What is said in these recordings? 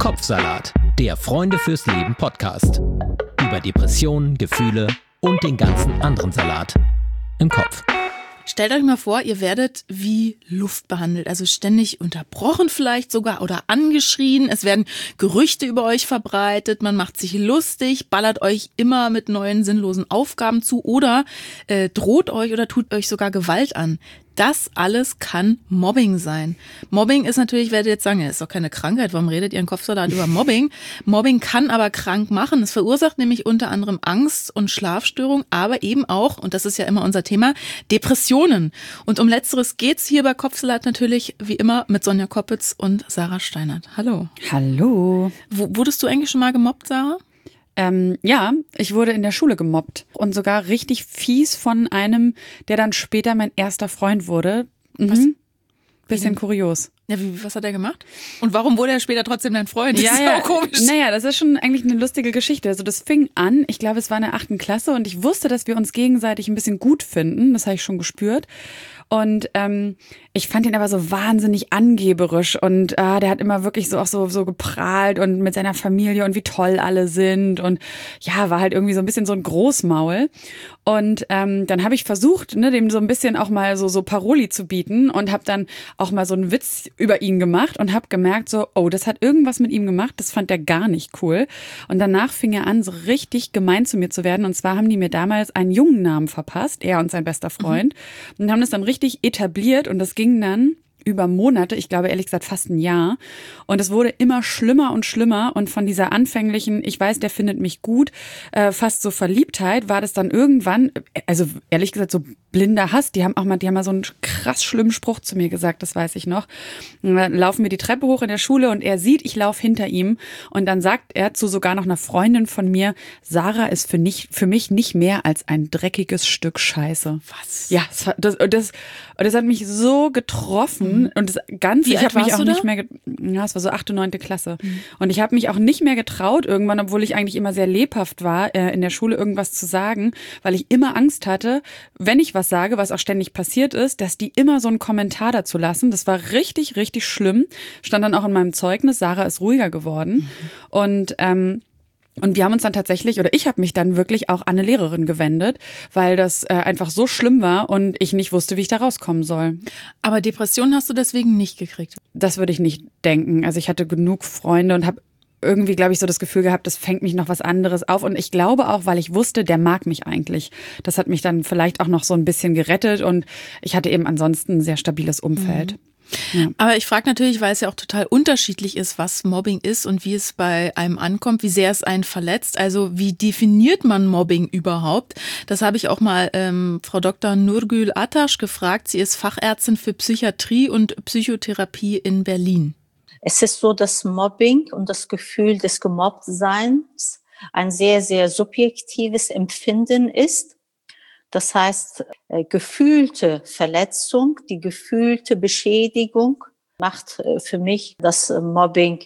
Kopfsalat, der Freunde fürs Leben Podcast. Über Depressionen, Gefühle und den ganzen anderen Salat im Kopf. Stellt euch mal vor, ihr werdet wie Luft behandelt, also ständig unterbrochen vielleicht sogar oder angeschrien. Es werden Gerüchte über euch verbreitet, man macht sich lustig, ballert euch immer mit neuen sinnlosen Aufgaben zu oder droht euch oder tut euch sogar Gewalt an. Das alles kann Mobbing sein. Mobbing ist natürlich, werdet ihr jetzt sagen, ja, ist doch keine Krankheit, warum redet ihr in Kopfsalat über Mobbing? Mobbing kann aber krank machen. Es verursacht nämlich unter anderem Angst und Schlafstörung, aber eben auch, und das ist ja immer unser Thema, Depressionen. Und um Letzteres geht's hier bei Kopfsalat natürlich wie immer mit Sonja Koppitz und Sarah Steinert. Hallo. Hallo. Wurdest du eigentlich schon mal gemobbt, Sarah? Ja, ich wurde in der Schule gemobbt und sogar richtig fies von einem, der dann später mein erster Freund wurde. Was? Bisschen kurios. Ja, was hat er gemacht? Und warum wurde er später trotzdem dein Freund? Das ist auch komisch. Naja, das ist schon eigentlich eine lustige Geschichte. Also das fing an, ich glaube, es war in der 8. Klasse und ich wusste, dass wir uns gegenseitig ein bisschen gut finden. Das habe ich schon gespürt. Und ich fand ihn aber so wahnsinnig angeberisch und der hat immer wirklich so geprahlt und mit seiner Familie und wie toll alle sind und ja, war halt irgendwie so ein bisschen so ein Großmaul. Und dann habe ich versucht, dem so ein bisschen auch mal so Paroli zu bieten und habe dann auch mal so einen Witz über ihn gemacht und habe gemerkt so, oh, das hat irgendwas mit ihm gemacht, das fand er gar nicht cool. Und danach fing er an, so richtig gemein zu mir zu werden. Und zwar haben die mir damals einen Jungennamen verpasst, er und sein bester Freund, und haben das dann richtig etabliert und das ging dann über Monate, ich glaube ehrlich gesagt fast ein Jahr. Und es wurde immer schlimmer und schlimmer. Und von dieser anfänglichen, ich weiß, der findet mich gut, fast so Verliebtheit, war das dann irgendwann, also ehrlich gesagt so blinder Hass. Die haben mal so einen krass schlimmen Spruch zu mir gesagt, das weiß ich noch. Und dann laufen wir die Treppe hoch in der Schule und er sieht, ich laufe hinter ihm. Und dann sagt er zu sogar noch einer Freundin von mir, Sarah ist für mich nicht mehr als ein dreckiges Stück Scheiße. Was? Ja, das hat mich so getroffen. Und das Ganze, Wie ich habe mich auch nicht mehr, es war so 8. und 9. Klasse. Und ich habe mich auch nicht mehr getraut irgendwann, obwohl ich eigentlich immer sehr lebhaft war, in der Schule irgendwas zu sagen, weil ich immer Angst hatte, wenn ich was sage, was auch ständig passiert ist, dass die immer so einen Kommentar dazu lassen. Das war richtig, richtig schlimm. Stand dann auch in meinem Zeugnis, Sarah ist ruhiger geworden. Und wir haben uns dann tatsächlich, oder ich habe mich dann wirklich auch an eine Lehrerin gewendet, weil das einfach so schlimm war und ich nicht wusste, wie ich da rauskommen soll. Aber Depressionen hast du deswegen nicht gekriegt? Das würde ich nicht denken. Also ich hatte genug Freunde und habe irgendwie, glaube ich, so das Gefühl gehabt, das fängt mich noch was anderes auf. Und ich glaube auch, weil ich wusste, der mag mich eigentlich. Das hat mich dann vielleicht auch noch so ein bisschen gerettet und ich hatte eben ansonsten ein sehr stabiles Umfeld. Ja. Aber ich frage natürlich, weil es ja auch total unterschiedlich ist, was Mobbing ist und wie es bei einem ankommt, wie sehr es einen verletzt. Also wie definiert man Mobbing überhaupt? Das habe ich auch mal Frau Dr. Nurgül Atash gefragt. Sie ist Fachärztin für Psychiatrie und Psychotherapie in Berlin. Es ist so, dass Mobbing und das Gefühl des Gemobbtseins ein sehr, sehr subjektives Empfinden ist. Das heißt, gefühlte Verletzung, die gefühlte Beschädigung macht für mich das Mobbing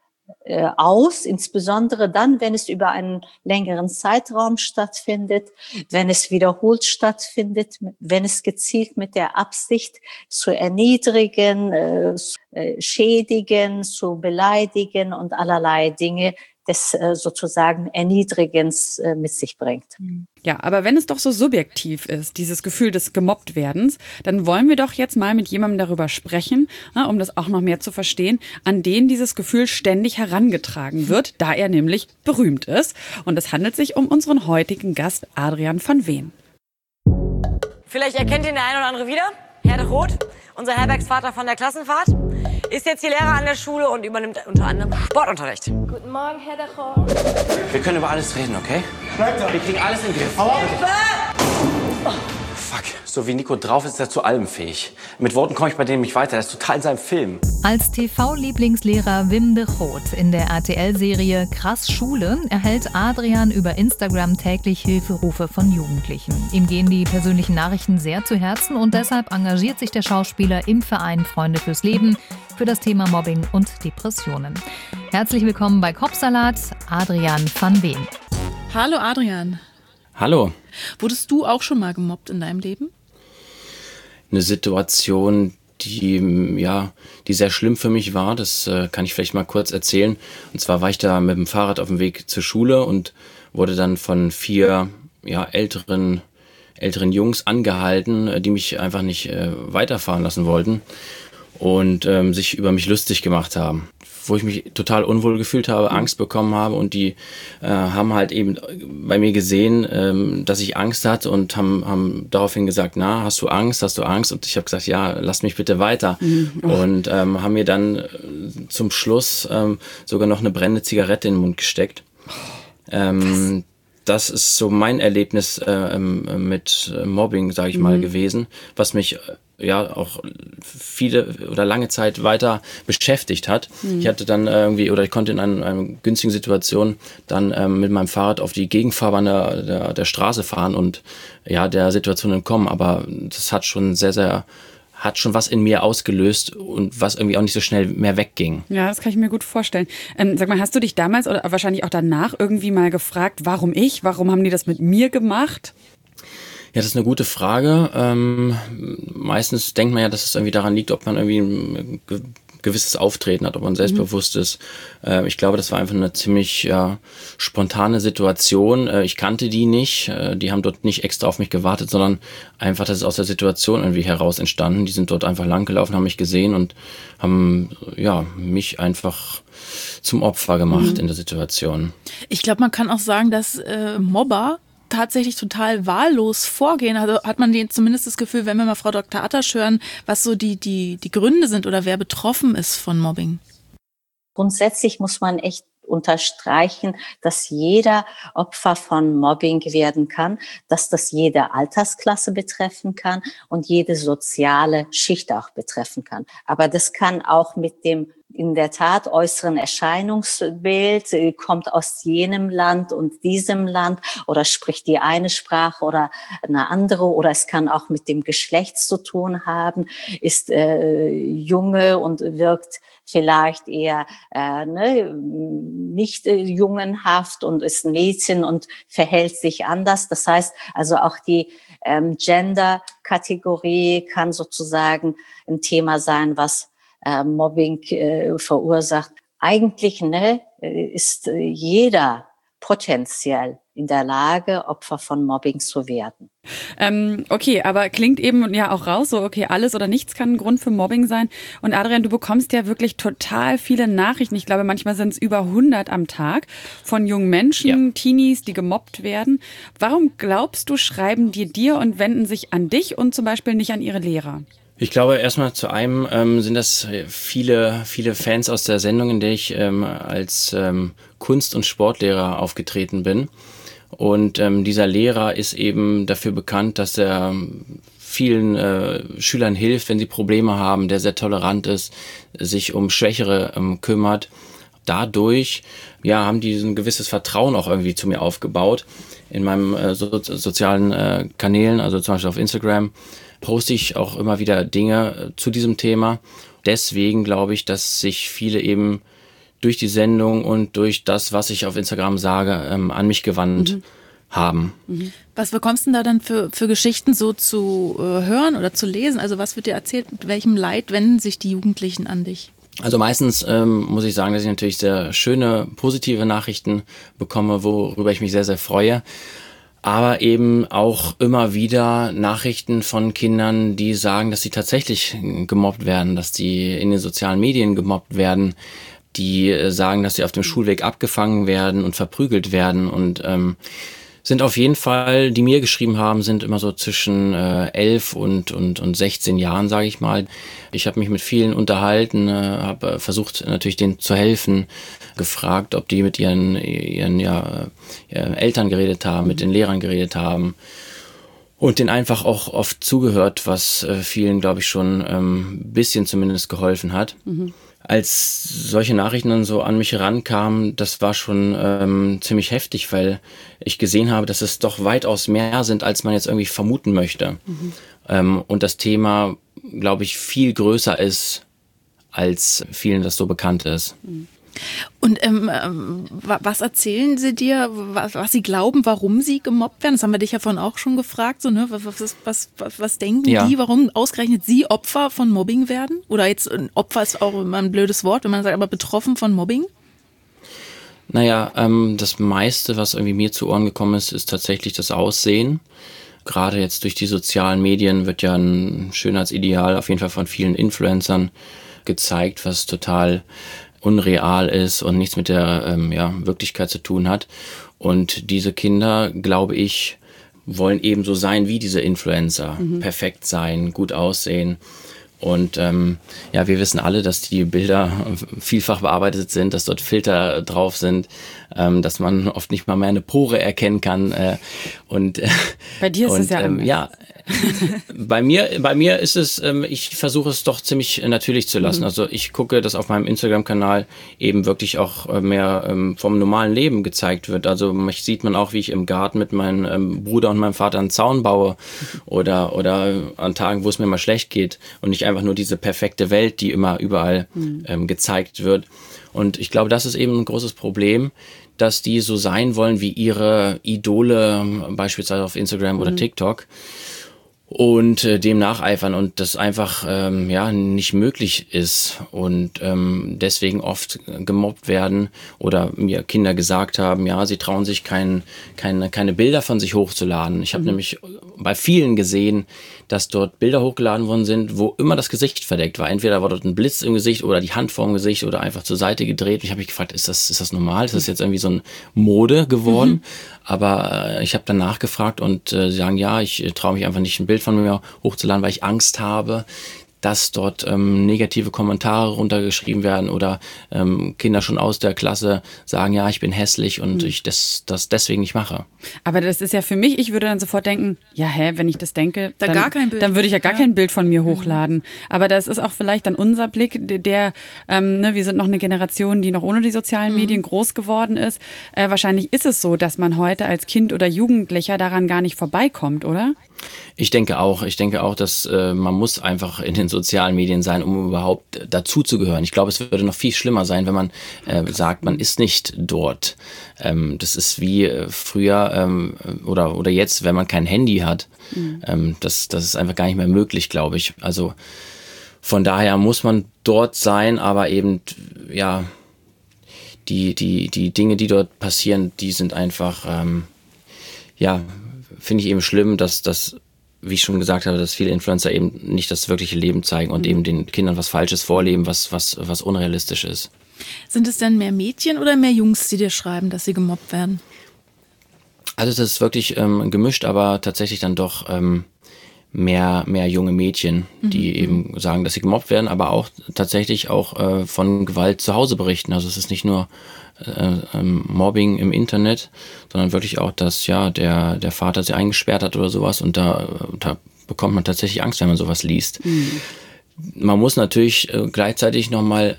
aus, insbesondere dann, wenn es über einen längeren Zeitraum stattfindet, wenn es wiederholt stattfindet, wenn es gezielt mit der Absicht zu erniedrigen, schädigen, zu beleidigen und allerlei Dinge des sozusagen Erniedrigens mit sich bringt. Ja, aber wenn es doch so subjektiv ist, dieses Gefühl des Gemobbtwerdens, dann wollen wir doch jetzt mal mit jemandem darüber sprechen, um das auch noch mehr zu verstehen, an den dieses Gefühl ständig herangetragen wird, da er nämlich berühmt ist. Und es handelt sich um unseren heutigen Gast Adrian van Veen. Vielleicht erkennt ihn der eine oder andere wieder. Herr de Roth, unser Herbergsvater von der Klassenfahrt, ist jetzt hier Lehrer an der Schule und übernimmt unter anderem Sportunterricht. Guten Morgen, Herr de Roth. Wir können über alles reden, okay? Wir kriegen alles in den Griff. Fuck, so wie Nico drauf ist, ist er zu allem fähig. Mit Worten komme ich bei dem nicht weiter, er ist total in seinem Film. Als TV-Lieblingslehrer Wim de Groot in der RTL-Serie Krass Schule erhält Adrian über Instagram täglich Hilferufe von Jugendlichen. Ihm gehen die persönlichen Nachrichten sehr zu Herzen und deshalb engagiert sich der Schauspieler im Verein Freunde fürs Leben für das Thema Mobbing und Depressionen. Herzlich willkommen bei Kopfsalat, Adrian van Veen. Hallo Adrian. Hallo. Wurdest du auch schon mal gemobbt in deinem Leben? Eine Situation, die sehr schlimm für mich war. Das kann ich vielleicht mal kurz erzählen. Und zwar war ich da mit dem Fahrrad auf dem Weg zur Schule und wurde dann von 4 älteren Jungs angehalten, die mich einfach nicht weiterfahren lassen wollten und sich über mich lustig gemacht haben. Wo ich mich total unwohl gefühlt habe, Angst bekommen habe, und die haben halt eben bei mir gesehen, dass ich Angst hatte und haben daraufhin gesagt, na, hast du Angst? Und ich habe gesagt, ja, lass mich bitte weiter. Und haben mir dann zum Schluss sogar noch eine brennende Zigarette in den Mund gesteckt. Das ist so mein Erlebnis mit Mobbing, sage ich mal, gewesen, was mich auch viele oder lange Zeit weiter beschäftigt hat. Ich hatte dann ich konnte in einer günstigen Situation dann mit meinem Fahrrad auf die Gegenfahrbahn der Straße fahren und der Situation entkommen. Aber das hat schon hat schon was in mir ausgelöst und was irgendwie auch nicht so schnell mehr wegging. Ja, das kann ich mir gut vorstellen. Sag mal, hast du dich damals oder wahrscheinlich auch danach irgendwie mal gefragt, warum ich? Warum haben die das mit mir gemacht? Ja, das ist eine gute Frage. Meistens denkt man ja, dass es irgendwie daran liegt, ob man irgendwie ein gewisses Auftreten hat, ob man selbstbewusst ist. Ich glaube, das war einfach eine ziemlich spontane Situation. Ich kannte die nicht. Die haben dort nicht extra auf mich gewartet, sondern einfach, das ist aus der Situation irgendwie heraus entstanden. Die sind dort einfach langgelaufen, haben mich gesehen und haben mich einfach zum Opfer gemacht in der Situation. Ich glaube, man kann auch sagen, dass Mobber tatsächlich total wahllos vorgehen. Also hat man zumindest das Gefühl, wenn wir mal Frau Dr. Attasch hören, was so die Gründe sind oder wer betroffen ist von Mobbing. Grundsätzlich muss man echt unterstreichen, dass jeder Opfer von Mobbing werden kann, dass das jede Altersklasse betreffen kann und jede soziale Schicht auch betreffen kann. Aber das kann auch mit dem in der Tat äußeren Erscheinungsbild, kommt aus jenem Land und diesem Land oder spricht die eine Sprache oder eine andere, oder es kann auch mit dem Geschlecht zu tun haben, ist junge und wirkt vielleicht eher nicht jungenhaft und ist ein Mädchen und verhält sich anders. Das heißt also auch die Gender-Kategorie kann sozusagen ein Thema sein, was Mobbing verursacht. Eigentlich ist jeder potenziell in der Lage, Opfer von Mobbing zu werden. Okay, aber klingt eben ja auch raus, so okay, alles oder nichts kann ein Grund für Mobbing sein. Und Adrian, du bekommst ja wirklich total viele Nachrichten. Ich glaube, manchmal sind es über 100 am Tag von jungen Menschen, Teenies, die gemobbt werden. Warum glaubst du, schreiben die dir und wenden sich an dich und zum Beispiel nicht an ihre Lehrer? Ich glaube, erstmal zu einem sind das viele Fans aus der Sendung, in der ich als Kunst- und Sportlehrer aufgetreten bin. Und dieser Lehrer ist eben dafür bekannt, dass er vielen Schülern hilft, wenn sie Probleme haben, der sehr tolerant ist, sich um Schwächere kümmert. Dadurch haben die ein gewisses Vertrauen auch irgendwie zu mir aufgebaut. In meinem sozialen Kanälen, also zum Beispiel auf Instagram, poste ich auch immer wieder Dinge zu diesem Thema. Deswegen glaube ich, dass sich viele eben durch die Sendung und durch das, was ich auf Instagram sage, an mich gewandt haben. Was bekommst du denn da dann für Geschichten so zu hören oder zu lesen? Also was wird dir erzählt, mit welchem Leid wenden sich die Jugendlichen an dich? Also meistens muss ich sagen, dass ich natürlich sehr schöne, positive Nachrichten bekomme, worüber ich mich sehr, sehr freue. Aber eben auch immer wieder Nachrichten von Kindern, die sagen, dass sie tatsächlich gemobbt werden, dass die in den sozialen Medien gemobbt werden, die sagen, dass sie auf dem Schulweg abgefangen werden und verprügelt werden und sind auf jeden Fall, die mir geschrieben haben, sind immer so zwischen 11 und 16 Jahren, sage ich mal. Ich habe mich mit vielen unterhalten, habe versucht natürlich denen zu helfen, gefragt, ob die mit ihren Eltern geredet haben, mit den Lehrern geredet haben und denen einfach auch oft zugehört, was vielen, glaube ich, schon ein bisschen zumindest geholfen hat. Als solche Nachrichten dann so an mich herankamen, das war schon ziemlich heftig, weil ich gesehen habe, dass es doch weitaus mehr sind, als man jetzt irgendwie vermuten möchte. Und das Thema, glaube ich, viel größer ist, als vielen das so bekannt ist. Und was erzählen sie dir, was sie glauben, warum sie gemobbt werden? Das haben wir dich ja vorhin auch schon gefragt. So, ne? Was denken die, warum ausgerechnet sie Opfer von Mobbing werden? Oder jetzt Opfer ist auch immer ein blödes Wort, wenn man sagt, aber betroffen von Mobbing? Naja, das meiste, was irgendwie mir zu Ohren gekommen ist, ist tatsächlich das Aussehen. Gerade jetzt durch die sozialen Medien wird ja ein Schönheitsideal auf jeden Fall von vielen Influencern gezeigt, was total unreal ist und nichts mit der Wirklichkeit zu tun hat. Und diese Kinder, glaube ich, wollen ebenso sein wie diese Influencer. Perfekt sein, gut aussehen. Und wir wissen alle, dass die Bilder vielfach bearbeitet sind, dass dort Filter drauf sind, dass man oft nicht mal mehr eine Pore erkennen kann. Bei dir ist es ja anders. Bei mir ist es, ich versuche es doch ziemlich natürlich zu lassen. Also ich gucke, dass auf meinem Instagram-Kanal eben wirklich auch mehr vom normalen Leben gezeigt wird. Also mich sieht man auch, wie ich im Garten mit meinem Bruder und meinem Vater einen Zaun baue oder an Tagen, wo es mir mal schlecht geht und nicht einfach nur diese perfekte Welt, die immer überall gezeigt wird. Und ich glaube, das ist eben ein großes Problem, dass die so sein wollen wie ihre Idole, beispielsweise auf Instagram oder TikTok. Und dem nacheifern und das einfach nicht möglich ist und deswegen oft gemobbt werden oder mir Kinder gesagt haben, ja, sie trauen sich keine Bilder von sich hochzuladen. Ich habe nämlich bei vielen gesehen, dass dort Bilder hochgeladen worden sind, wo immer das Gesicht verdeckt war. Entweder war dort ein Blitz im Gesicht oder die Hand vorm Gesicht oder einfach zur Seite gedreht. Ich habe mich gefragt, ist das normal? Ist das jetzt irgendwie so ein Mode geworden? Aber ich habe dann nachgefragt und sie sagen, ja, ich traue mich einfach nicht, ein Bild von mir hochzuladen, weil ich Angst habe, dass dort negative Kommentare runtergeschrieben werden oder Kinder schon aus der Klasse sagen, ja, ich bin hässlich und ich das deswegen nicht mache. Aber das ist ja für mich, ich würde dann sofort denken, wenn ich das denke, dann würde ich ja gar kein Bild von mir hochladen. Aber das ist auch vielleicht dann unser Blick, wir sind noch eine Generation, die noch ohne die sozialen Medien groß geworden ist. Wahrscheinlich ist es so, dass man heute als Kind oder Jugendlicher daran gar nicht vorbeikommt, oder? Ich denke auch, dass man muss einfach in den sozialen Medien sein, um überhaupt dazu zu gehören. Ich glaube, es würde noch viel schlimmer sein, wenn man sagt, man ist nicht dort. Das ist wie früher oder jetzt, wenn man kein Handy hat. Das ist einfach gar nicht mehr möglich, glaube ich. Also von daher muss man dort sein, aber eben, die Dinge, die dort passieren, die sind einfach, finde ich eben schlimm, dass, wie ich schon gesagt habe, dass viele Influencer eben nicht das wirkliche Leben zeigen und eben den Kindern was Falsches vorleben, was unrealistisch ist. Sind es denn mehr Mädchen oder mehr Jungs, die dir schreiben, dass sie gemobbt werden? Also das ist wirklich gemischt, aber tatsächlich dann doch mehr junge Mädchen, die eben sagen, dass sie gemobbt werden, aber auch tatsächlich auch von Gewalt zu Hause berichten. Also es ist nicht nur Mobbing im Internet, sondern wirklich auch, dass der Vater sie eingesperrt hat oder sowas und da bekommt man tatsächlich Angst, wenn man sowas liest. Man muss natürlich gleichzeitig nochmal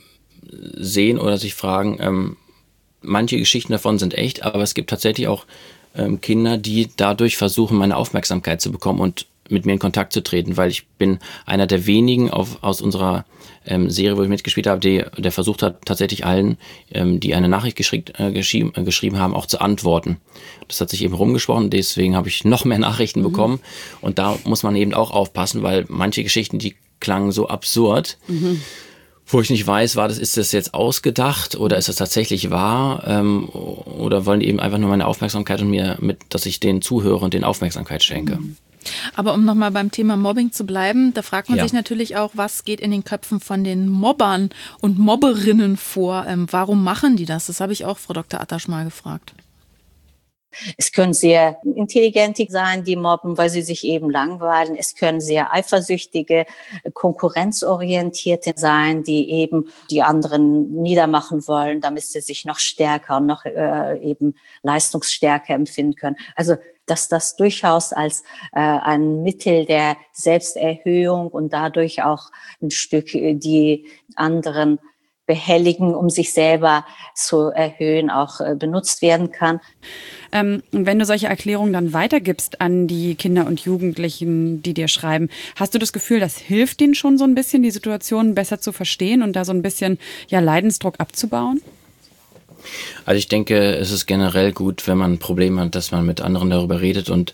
sehen oder sich fragen, manche Geschichten davon sind echt, aber es gibt tatsächlich auch Kinder, die dadurch versuchen, meine Aufmerksamkeit zu bekommen und mit mir in Kontakt zu treten, weil ich bin einer der wenigen aus unserer Serie, wo ich mitgespielt habe, der versucht hat, tatsächlich allen, die eine Nachricht geschrieben haben, auch zu antworten. Das hat sich eben rumgesprochen, deswegen habe ich noch mehr Nachrichten bekommen und da muss man eben auch aufpassen, weil manche Geschichten, die klangen so absurd, wo ich nicht weiß, ist das jetzt ausgedacht oder ist das tatsächlich wahr oder wollen die eben einfach nur meine Aufmerksamkeit und dass ich denen zuhöre und denen Aufmerksamkeit schenke. Aber um nochmal beim Thema Mobbing zu bleiben, da fragt man sich natürlich auch, was geht in den Köpfen von den Mobbern und Mobberinnen vor? Warum machen die das? Das habe ich auch Frau Dr. Attasch mal gefragt. Es können sehr intelligente sein, die mobben, weil sie sich eben langweilen. Es können sehr eifersüchtige, konkurrenzorientierte sein, die eben die anderen niedermachen wollen, damit sie sich noch stärker und noch eben leistungsstärker empfinden können. Also dass das durchaus als ein Mittel der Selbsterhöhung und dadurch auch ein Stück die anderen behelligen, um sich selber zu erhöhen, auch benutzt werden kann. Wenn du solche Erklärungen dann weitergibst an die Kinder und Jugendlichen, die dir schreiben, hast du das Gefühl, das hilft denen schon so ein bisschen, die Situation besser zu verstehen und da so ein bisschen Leidensdruck abzubauen? Also ich denke, es ist generell gut, wenn man ein Problem hat, dass man mit anderen darüber redet und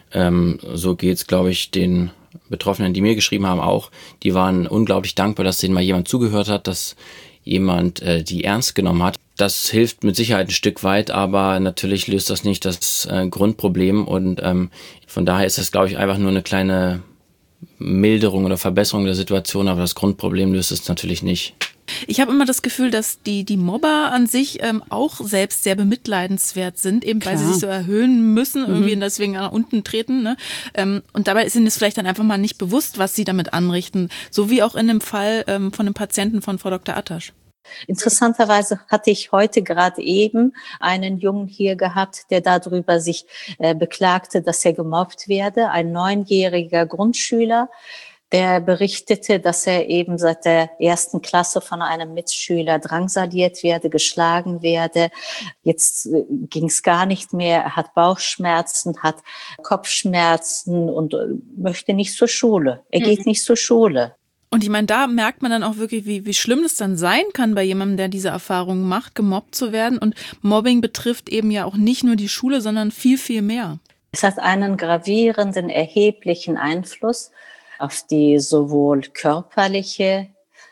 so geht's, glaube ich, den Betroffenen, die mir geschrieben haben, auch. Die waren unglaublich dankbar, dass denen mal jemand zugehört hat, dass jemand die ernst genommen hat. Das hilft mit Sicherheit ein Stück weit, aber natürlich löst das nicht das Grundproblem und von daher ist das, glaube ich, einfach nur eine kleine Milderung oder Verbesserung der Situation, aber das Grundproblem löst es natürlich nicht. Ich habe immer das Gefühl, dass die Mobber an sich auch selbst sehr bemitleidenswert sind, eben weil sie sich so erhöhen müssen, irgendwie deswegen nach unten treten. Ne? Und dabei ist ihnen es vielleicht dann einfach mal nicht bewusst, was sie damit anrichten. So wie auch in dem Fall von einem Patienten von Frau Dr. Attasch. Interessanterweise hatte ich heute gerade eben einen Jungen hier gehabt, der darüber sich beklagte, dass er gemobbt werde. Ein 9-jähriger Grundschüler, der berichtete, dass er eben seit der 1. Klasse von einem Mitschüler drangsaliert werde, geschlagen werde. Jetzt ging es gar nicht mehr. Er hat Bauchschmerzen, hat Kopfschmerzen und möchte nicht zur Schule. Er geht nicht zur Schule. Und ich meine, da merkt man dann auch wirklich, wie schlimm es dann sein kann bei jemandem, der diese Erfahrungen macht, gemobbt zu werden. Und Mobbing betrifft eben ja auch nicht nur die Schule, sondern viel, viel mehr. Es hat einen gravierenden, erheblichen Einfluss auf die sowohl körperliche,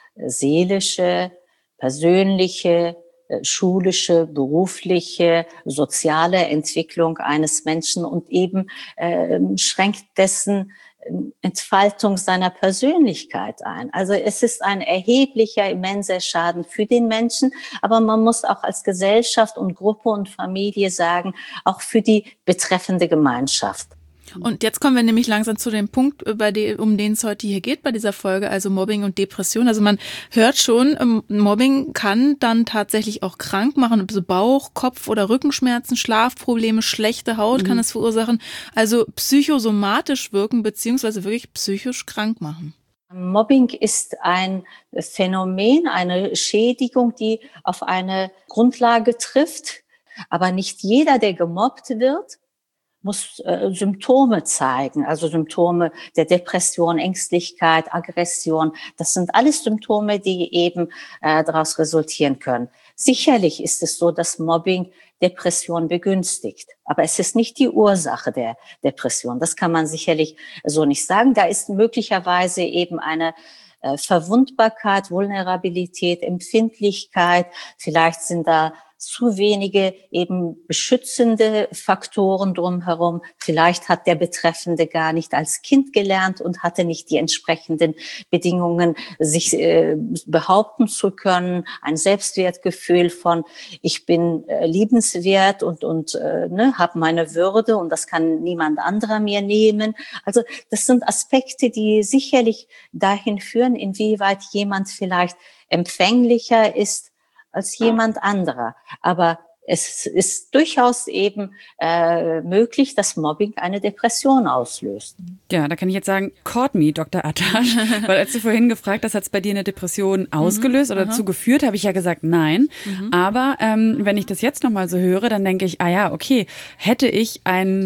seelische, persönliche, schulische, berufliche, soziale Entwicklung eines Menschen und eben schränkt dessen Entfaltung seiner Persönlichkeit ein. Also es ist ein erheblicher, immenser Schaden für den Menschen, aber man muss auch als Gesellschaft und Gruppe und Familie sagen, auch für die betreffende Gemeinschaft. Und jetzt kommen wir nämlich langsam zu dem Punkt, um den es heute hier geht bei dieser Folge, also Mobbing und Depression. Also man hört schon, Mobbing kann dann tatsächlich auch krank machen, also Bauch-, Kopf- oder Rückenschmerzen, Schlafprobleme, schlechte Haut kann es verursachen, also psychosomatisch wirken beziehungsweise wirklich psychisch krank machen. Mobbing ist ein Phänomen, eine Schädigung, die auf eine Grundlage trifft, aber nicht jeder, der gemobbt wird, muss Symptome zeigen, also Symptome der Depression, Ängstlichkeit, Aggression. Das sind alles Symptome, die eben daraus resultieren können. Sicherlich ist es so, dass Mobbing Depression begünstigt, aber es ist nicht die Ursache der Depression. Das kann man sicherlich so nicht sagen. Da ist möglicherweise eben eine Verwundbarkeit, Vulnerabilität, Empfindlichkeit. Vielleicht sind da zu wenige eben beschützende Faktoren drumherum. Vielleicht hat der Betreffende gar nicht als Kind gelernt und hatte nicht die entsprechenden Bedingungen, sich behaupten zu können. Ein Selbstwertgefühl von, ich bin liebenswert und habe meine Würde und das kann niemand anderer mir nehmen. Also das sind Aspekte, die sicherlich dahin führen, inwieweit jemand vielleicht empfänglicher ist als jemand anderer. Aber es ist durchaus eben möglich, dass Mobbing eine Depression auslöst. Ja, da kann ich jetzt sagen, caught me, Dr. Attasch. Weil als du vorhin gefragt hast, hat es bei dir eine Depression ausgelöst oder dazu geführt, habe ich ja gesagt, nein. Aber wenn ich das jetzt nochmal so höre, dann denke ich, okay, hätte ich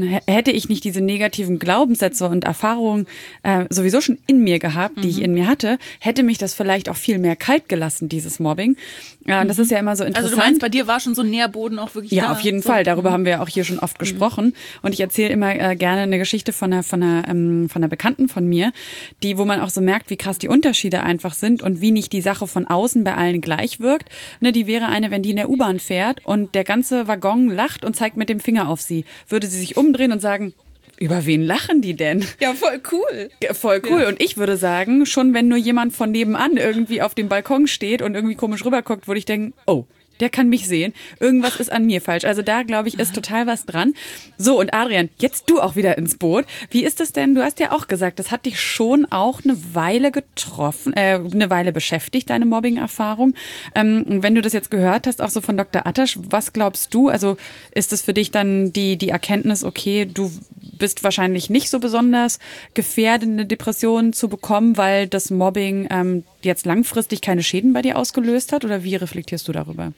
nicht diese negativen Glaubenssätze und Erfahrungen sowieso schon in mir gehabt, die ich in mir hatte, hätte mich das vielleicht auch viel mehr kalt gelassen, dieses Mobbing. Das ist ja immer so interessant. Also du meinst, bei dir war schon so ein Nährboden auch wirklich ja, da? Auf jeden Fall. Darüber haben wir ja auch hier schon oft gesprochen. Und ich erzähle immer gerne eine Geschichte von einer Bekannten von mir, wo man auch so merkt, wie krass die Unterschiede einfach sind und wie nicht die Sache von außen bei allen gleich wirkt. Ne, die wäre eine, wenn die in der U-Bahn fährt und der ganze Waggon lacht und zeigt mit dem Finger auf sie. Würde sie sich umdrehen und sagen, über wen lachen die denn? Ja, voll cool. Voll cool. Ja. Und ich würde sagen, schon wenn nur jemand von nebenan irgendwie auf dem Balkon steht und irgendwie komisch rüberguckt, würde ich denken, oh, der kann mich sehen. Irgendwas ist an mir falsch. Also da, glaube ich, ist total was dran. So, und Adrian, jetzt du auch wieder ins Boot. Wie ist es denn? Du hast ja auch gesagt, das hat dich schon auch eine Weile eine Weile beschäftigt, deine Mobbing-Erfahrung. Und wenn du das jetzt gehört hast, auch so von Dr. Attasch, was glaubst du? Also ist es für dich dann die Erkenntnis, okay, du bist wahrscheinlich nicht so besonders gefährdet, eine Depression zu bekommen, weil das Mobbing jetzt langfristig keine Schäden bei dir ausgelöst hat? Oder wie reflektierst du darüber?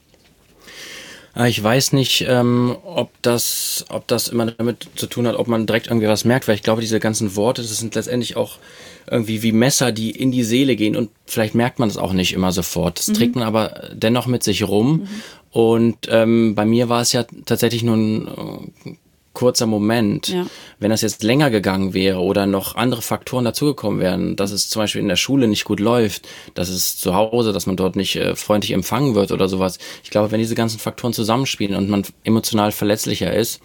Ich weiß nicht, ob das immer damit zu tun hat, ob man direkt irgendwie was merkt, weil ich glaube, diese ganzen Worte, das sind letztendlich auch irgendwie wie Messer, die in die Seele gehen und vielleicht merkt man es auch nicht immer sofort. Das trägt man aber dennoch mit sich rum Und bei mir war es ja tatsächlich nur ein kurzer Moment. Ja. Wenn das jetzt länger gegangen wäre oder noch andere Faktoren dazugekommen wären, dass es zum Beispiel in der Schule nicht gut läuft, dass es zu Hause, dass man dort nicht freundlich empfangen wird oder sowas. Ich glaube, wenn diese ganzen Faktoren zusammenspielen und man emotional verletzlicher ist,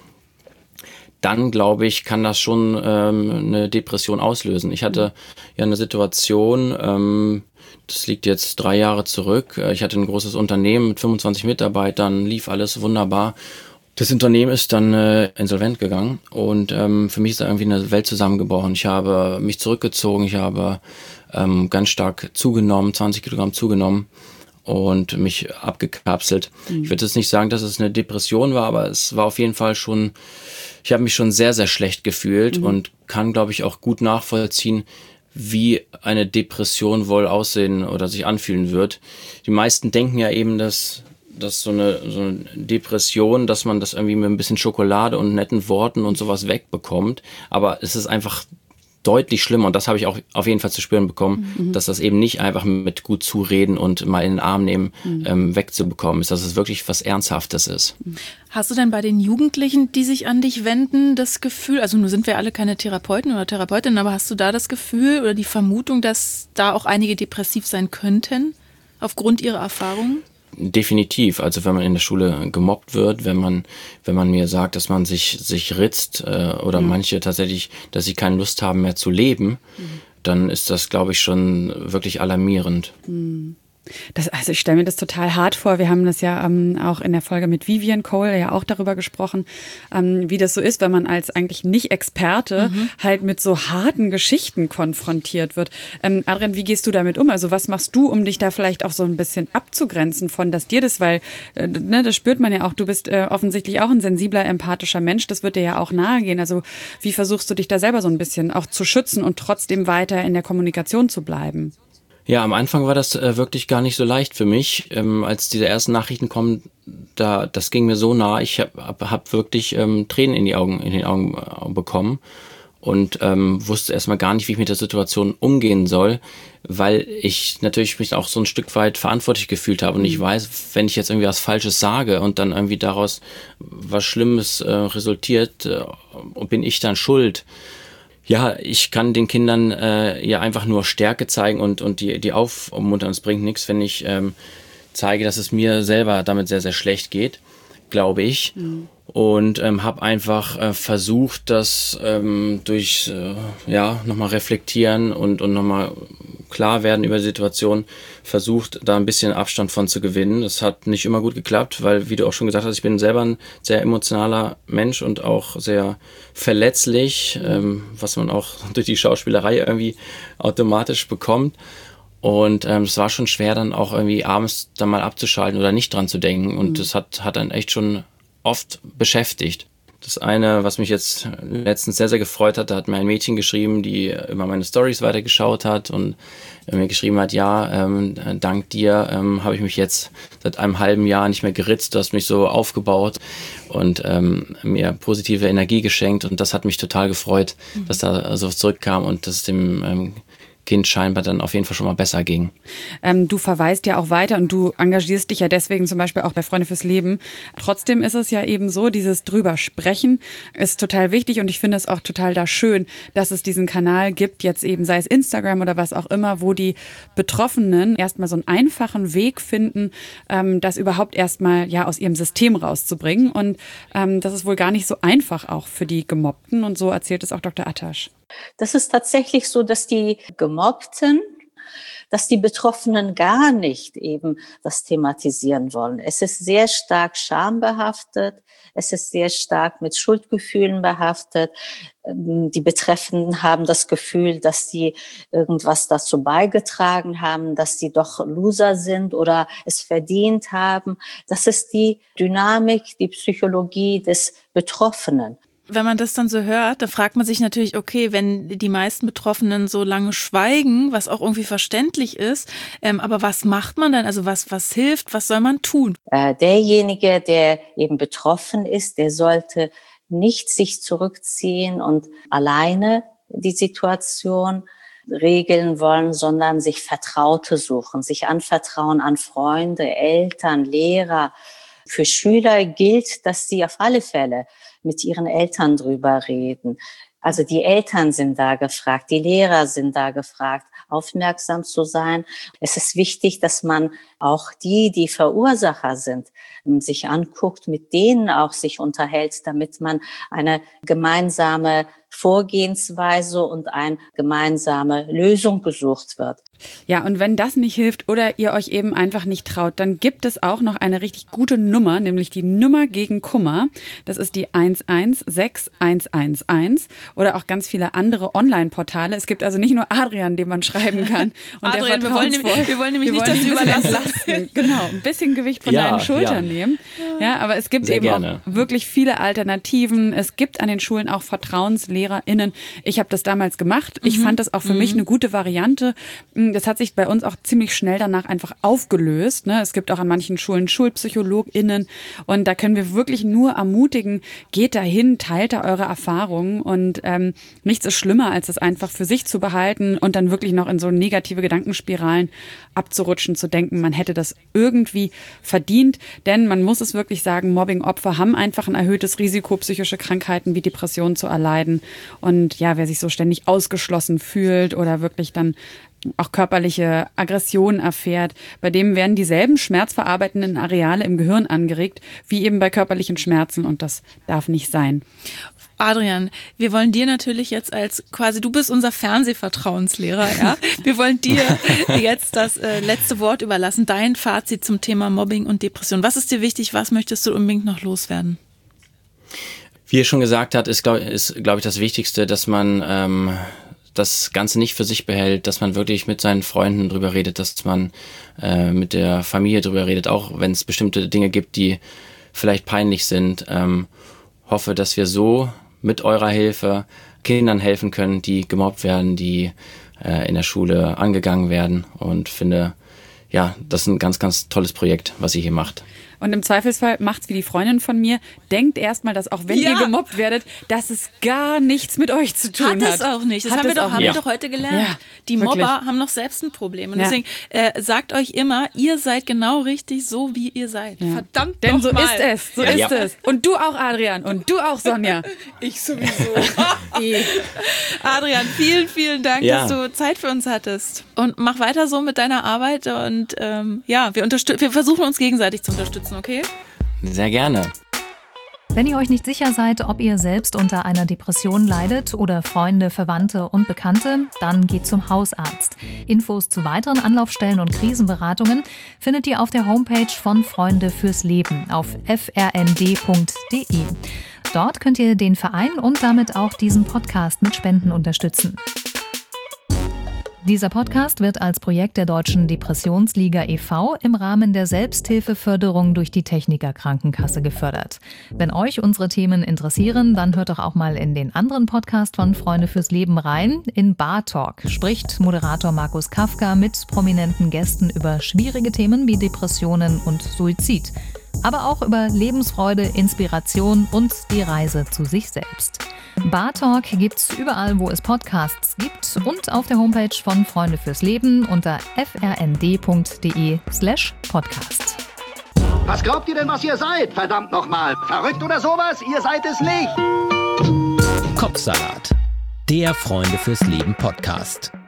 dann, glaube ich, kann das schon eine Depression auslösen. Ich hatte ja eine Situation, das liegt jetzt 3 Jahre zurück. Ich hatte ein großes Unternehmen mit 25 Mitarbeitern, lief alles wunderbar. Das Unternehmen ist dann insolvent gegangen und für mich ist da irgendwie eine Welt zusammengebrochen. Ich habe mich zurückgezogen, ich habe ganz stark zugenommen, 20 Kilogramm zugenommen und mich abgekapselt. Ich würde jetzt nicht sagen, dass es eine Depression war, aber es war auf jeden Fall schon, ich habe mich schon sehr, sehr schlecht gefühlt und kann, glaube ich, auch gut nachvollziehen, wie eine Depression wohl aussehen oder sich anfühlen wird. Die meisten denken ja eben, dass so eine Depression, dass man das irgendwie mit ein bisschen Schokolade und netten Worten und sowas wegbekommt. Aber es ist einfach deutlich schlimmer und das habe ich auch auf jeden Fall zu spüren bekommen, dass das eben nicht einfach mit gut zureden und mal in den Arm nehmen wegzubekommen ist, dass es wirklich was Ernsthaftes ist. Hast du denn bei den Jugendlichen, die sich an dich wenden, das Gefühl, also nun sind wir alle keine Therapeuten oder Therapeutinnen, aber hast du da das Gefühl oder die Vermutung, dass da auch einige depressiv sein könnten aufgrund ihrer Erfahrungen? Definitiv. Also wenn man in der Schule gemobbt wird, wenn man mir sagt, dass man sich ritzt oder manche tatsächlich, dass sie keine Lust haben mehr zu leben, dann ist das, glaube ich, schon wirklich alarmierend. Also ich stelle mir das total hart vor. Wir haben das ja auch in der Folge mit Vivian Cole ja auch darüber gesprochen, wie das so ist, wenn man als eigentlich nicht Experte halt mit so harten Geschichten konfrontiert wird. Adrian, wie gehst du damit um? Also was machst du, um dich da vielleicht auch so ein bisschen abzugrenzen von, dass dir das, weil das spürt man ja auch, du bist offensichtlich auch ein sensibler, empathischer Mensch, das wird dir ja auch nahe gehen. Also wie versuchst du dich da selber so ein bisschen auch zu schützen und trotzdem weiter in der Kommunikation zu bleiben? Ja, am Anfang war das wirklich gar nicht so leicht für mich, als diese ersten Nachrichten kommen. Das ging mir so nah. Ich hab wirklich Tränen in den Augen bekommen und wusste erstmal gar nicht, wie ich mit der Situation umgehen soll, weil ich natürlich mich auch so ein Stück weit verantwortlich gefühlt habe und ich weiß, wenn ich jetzt irgendwie was Falsches sage und dann irgendwie daraus was Schlimmes resultiert, bin ich dann schuld. Ja, ich kann den Kindern ja einfach nur Stärke zeigen und die aufmuntern. Es bringt nichts, wenn ich zeige, dass es mir selber damit sehr, sehr schlecht geht, glaube ich. Und habe einfach versucht, das durch nochmal reflektieren und nochmal klar werden über die Situation, versucht, da ein bisschen Abstand von zu gewinnen. Das hat nicht immer gut geklappt, weil, wie du auch schon gesagt hast, ich bin selber ein sehr emotionaler Mensch und auch sehr verletzlich, was man auch durch die Schauspielerei irgendwie automatisch bekommt. Und es war schon schwer, dann auch irgendwie abends dann mal abzuschalten oder nicht dran zu denken. Und das hat dann echt schon oft beschäftigt. Das eine, was mich jetzt letztens sehr, sehr gefreut hat, da hat mir ein Mädchen geschrieben, die immer meine Stories weitergeschaut hat und mir geschrieben hat, ja, dank dir habe ich mich jetzt seit einem halben Jahr nicht mehr geritzt, du hast mich so aufgebaut und mir positive Energie geschenkt und das hat mich total gefreut, dass da so zurückkam und dass es dem Kind scheinbar dann auf jeden Fall schon mal besser ging. Du verweist ja auch weiter und du engagierst dich ja deswegen zum Beispiel auch bei Freunde fürs Leben. Trotzdem ist es ja eben so, dieses drüber sprechen ist total wichtig und ich finde es auch total da schön, dass es diesen Kanal gibt, jetzt eben sei es Instagram oder was auch immer, wo die Betroffenen erstmal so einen einfachen Weg finden, das überhaupt erstmal ja aus ihrem System rauszubringen und das ist wohl gar nicht so einfach auch für die Gemobbten und so erzählt es auch Dr. Attasch. Das ist tatsächlich so, dass die Gemobbten, dass die Betroffenen gar nicht eben das thematisieren wollen. Es ist sehr stark schambehaftet, es ist sehr stark mit Schuldgefühlen behaftet. Die Betreffenden haben das Gefühl, dass sie irgendwas dazu beigetragen haben, dass sie doch Loser sind oder es verdient haben. Das ist die Dynamik, die Psychologie des Betroffenen. Wenn man das dann so hört, dann fragt man sich natürlich, okay, wenn die meisten Betroffenen so lange schweigen, was auch irgendwie verständlich ist, aber was macht man dann? Also was hilft? Was soll man tun? Derjenige, der eben betroffen ist, der sollte nicht sich zurückziehen und alleine die Situation regeln wollen, sondern sich Vertraute suchen, sich anvertrauen an Freunde, Eltern, Lehrer, Für Schüler gilt, dass sie auf alle Fälle mit ihren Eltern drüber reden. Also die Eltern sind da gefragt, die Lehrer sind da gefragt, aufmerksam zu sein. Es ist wichtig, dass man auch die Verursacher sind, sich anguckt, mit denen auch sich unterhält, damit man eine gemeinsame Vorgehensweise und eine gemeinsame Lösung gesucht wird. Ja, und wenn das nicht hilft oder ihr euch eben einfach nicht traut, dann gibt es auch noch eine richtig gute Nummer, nämlich die Nummer gegen Kummer. Das ist die 116111 oder auch ganz viele andere Online-Portale. Es gibt also nicht nur Adrian, dem man schreiben kann. Und Adrian, wir wollen nämlich nicht, dass du überlasten. Genau, ein bisschen Gewicht von deinen Schultern nehmen. Ja, aber es gibt eben auch wirklich viele Alternativen. Es gibt an den Schulen auch VertrauenslehrerInnen. Ich habe das damals gemacht. Ich fand das auch für mich eine gute Variante. Das hat sich bei uns auch ziemlich schnell danach einfach aufgelöst. Es gibt auch an manchen Schulen SchulpsychologInnen und da können wir wirklich nur ermutigen, geht dahin, teilt da eure Erfahrungen und nichts ist schlimmer, als es einfach für sich zu behalten und dann wirklich noch in so negative Gedankenspiralen abzurutschen, zu denken, man hätte das irgendwie verdient. Denn man muss es wirklich sagen, Mobbing-Opfer haben einfach ein erhöhtes Risiko, psychische Krankheiten wie Depressionen zu erleiden. Und ja, wer sich so ständig ausgeschlossen fühlt oder wirklich dann auch körperliche Aggressionen erfährt, bei dem werden dieselben schmerzverarbeitenden Areale im Gehirn angeregt, wie eben bei körperlichen Schmerzen und das darf nicht sein. Adrian, wir wollen dir natürlich jetzt du bist unser Fernsehvertrauenslehrer, ja. Wir wollen dir jetzt das letzte Wort überlassen, dein Fazit zum Thema Mobbing und Depression. Was ist dir wichtig, was möchtest du unbedingt noch loswerden? Wie ihr schon gesagt habt, ist, glaube ich, das Wichtigste, dass man das Ganze nicht für sich behält, dass man wirklich mit seinen Freunden drüber redet, dass man mit der Familie drüber redet, auch wenn es bestimmte Dinge gibt, die vielleicht peinlich sind. Hoffe, dass wir so mit eurer Hilfe Kindern helfen können, die gemobbt werden, die in der Schule angegangen werden und finde, ja, das ist ein ganz, ganz tolles Projekt, was ihr hier macht. Und im Zweifelsfall macht's wie die Freundin von mir. Denkt erstmal, dass auch wenn ihr gemobbt werdet, dass es gar nichts mit euch zu tun hat. Hat es auch nicht. Das haben wir doch heute gelernt. Ja, die Mobber haben noch selbst ein Problem. Und deswegen sagt euch immer, ihr seid genau richtig so, wie ihr seid. Ja. Verdammt Denn so mal. ist es. So ist es. Und du auch, Adrian. Und du auch, Sonja. Ich sowieso. Adrian, vielen, vielen Dank, dass du Zeit für uns hattest. Und mach weiter so mit deiner Arbeit. Und wir versuchen uns gegenseitig zu unterstützen. Okay? Sehr gerne. Wenn ihr euch nicht sicher seid, ob ihr selbst unter einer Depression leidet oder Freunde, Verwandte und Bekannte, dann geht zum Hausarzt. Infos zu weiteren Anlaufstellen und Krisenberatungen findet ihr auf der Homepage von Freunde fürs Leben auf frnd.de. Dort könnt ihr den Verein und damit auch diesen Podcast mit Spenden unterstützen. Dieser Podcast wird als Projekt der Deutschen Depressionsliga e.V. im Rahmen der Selbsthilfeförderung durch die Techniker Krankenkasse gefördert. Wenn euch unsere Themen interessieren, dann hört doch auch mal in den anderen Podcast von Freunde fürs Leben rein. In Bar Talk spricht Moderator Markus Kafka mit prominenten Gästen über schwierige Themen wie Depressionen und Suizid. Aber auch über Lebensfreude, Inspiration und die Reise zu sich selbst. Bar Talk gibt's überall, wo es Podcasts gibt und auf der Homepage von Freunde fürs Leben unter frnd.de/podcast. Was glaubt ihr denn, was ihr seid? Verdammt nochmal. Verrückt oder sowas? Ihr seid es nicht. Kopfsalat. Der Freunde fürs Leben Podcast.